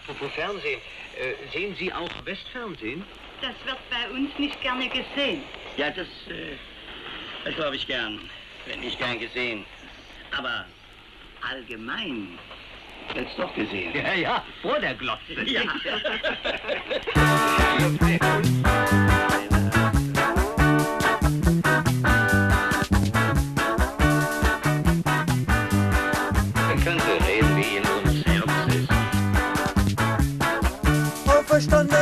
apropos Fernsehen, sehen Sie auch Westfernsehen? Das wird bei uns nicht gerne gesehen. Ja, das glaube ich gern. Wird nicht gern gesehen. Aber allgemein wird's doch gesehen. Ja, ja, vor der Glotze. Ja. Man könnte reden, wie in uns Herz ist. Auferstanden